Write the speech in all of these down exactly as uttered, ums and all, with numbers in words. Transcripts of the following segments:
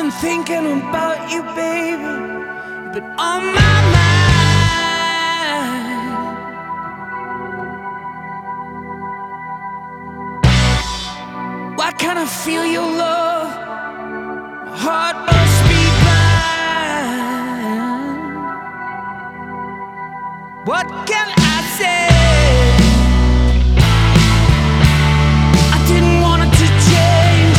been thinking about you, baby, but on my mind. Why can't I feel your love? My heart must be blind. What can I say? I didn't want it to change.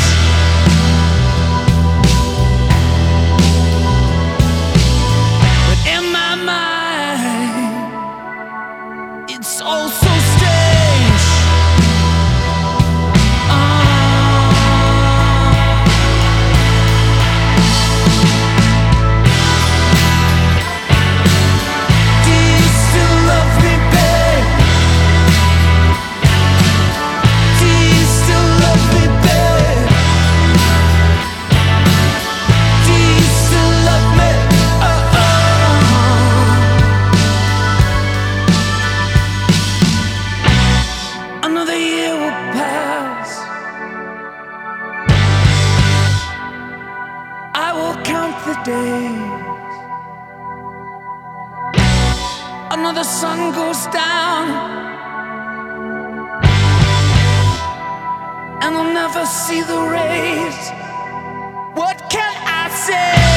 But in my mind, it's all so strange. Another year will pass. I will count the days. Another sun goes down, and I'll never see the rays. What can I say?